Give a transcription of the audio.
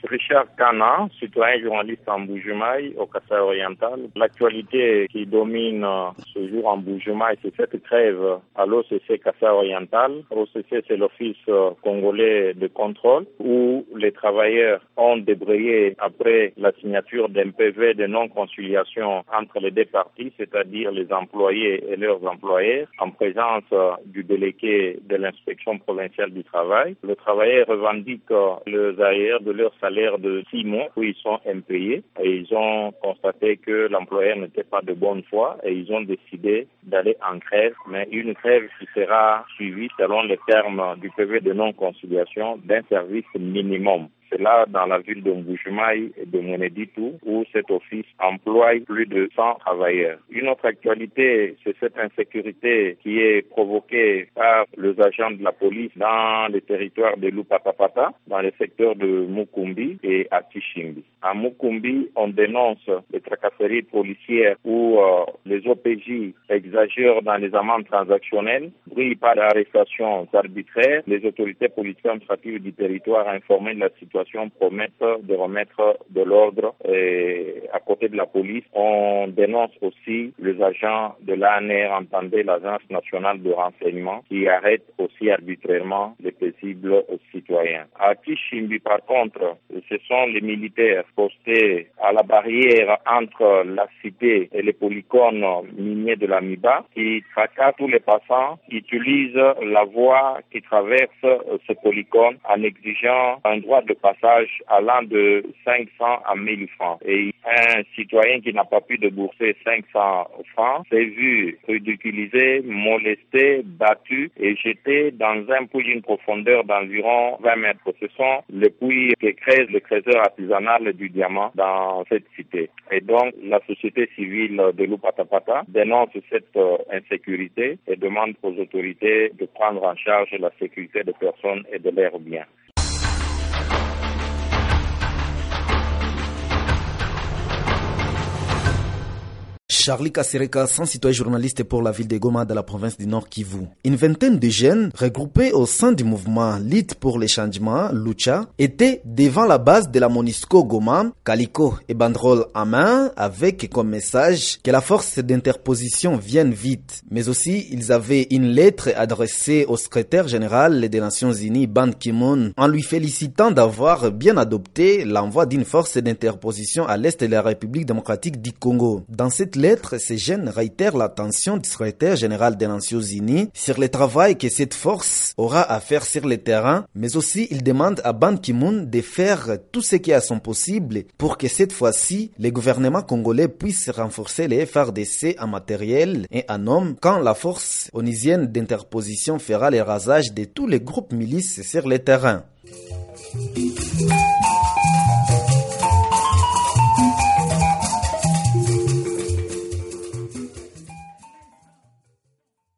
Richard Kana, citoyen journaliste en Mbuji-Mayi, au Kasaï oriental. L'actualité qui domine ce jour en Mbuji-Mayi, c'est cette grève à l'OCC Kasaï oriental. L'OCC, c'est l'Office congolais de contrôle, où les travailleurs ont débrayé après la signature d'un PV de non-conciliation entre les deux parties, c'est-à-dire les employés et leurs employeurs, en présence du délégué de l'inspection provinciale du travail. Les travailleurs revendiquent les arrières de leur salaire de 6 mois où ils sont impayés et ils ont constaté que l'employeur n'était pas de bonne foi et ils ont décidé d'aller en grève, mais une grève qui sera suivie selon les termes du PV de non-conciliation d'un service minimum. C'est là dans la ville de Mbuji-Mayi et de Mweneditu où cet office emploie plus de 100 travailleurs. Une autre actualité, c'est cette insécurité qui est provoquée par les agents de la police dans les territoires de Lupatapata, dans les secteurs de Mukumbi et Atishimbi. À Mukumbi, on dénonce les tracasseries policières où les OPJ exagèrent dans les amendes transactionnelles, brillent par arrestations arbitraires. Les autorités politiques administratives du territoire informées de la situation promettent de remettre de l'ordre et à côté de la police. On dénonce aussi les agents de l'ANR, entendez l'Agence nationale de renseignement, qui arrêtent aussi arbitrairement les paisibles citoyens. À Kishimbi, par contre, ce sont les militaires postés à la barrière entre la cité et les polygones miniers de la Miba qui traquent tous les passants, qui utilisent la voie qui traverse ce polygone en exigeant un droit de passage allant de 500 à 1000 francs. Et un citoyen qui n'a pas pu débourser 500 francs s'est vu ridiculisé, molesté, battu et jeté dans un puits d'une profondeur d'environ 20 mètres. Ce sont les puits qui creusent le trésor artisanal du diamant dans cette cité. Et donc, la société civile de Lupatapata dénonce cette insécurité et demande aux autorités de prendre en charge la sécurité des personnes et de leurs biens. Charlie Kasereka, citoyen journaliste pour la ville de Goma dans la province du Nord Kivu. Une vingtaine de jeunes regroupés au sein du mouvement Lutte pour les changements, Lucha, étaient devant la base de la MONUSCO Goma, Calico et banderole à main, avec comme message que la force d'interposition vienne vite. Mais aussi, ils avaient une lettre adressée au secrétaire général des Nations Unies, Ban Ki-moon, en lui félicitant d'avoir bien adopté l'envoi d'une force d'interposition à l'est de la République démocratique du Congo. Dans cette lettre, ces jeunes réitèrent l'attention du secrétaire général des Nations Unies sur le travail que cette force aura à faire sur le terrain, mais aussi ils demandent à Ban Ki-moon de faire tout ce qui est à son possible pour que cette fois-ci, le gouvernement congolais puisse renforcer les FARDC en matériel et en hommes quand la force onusienne d'interposition fera le rasage de tous les groupes milices sur le terrain.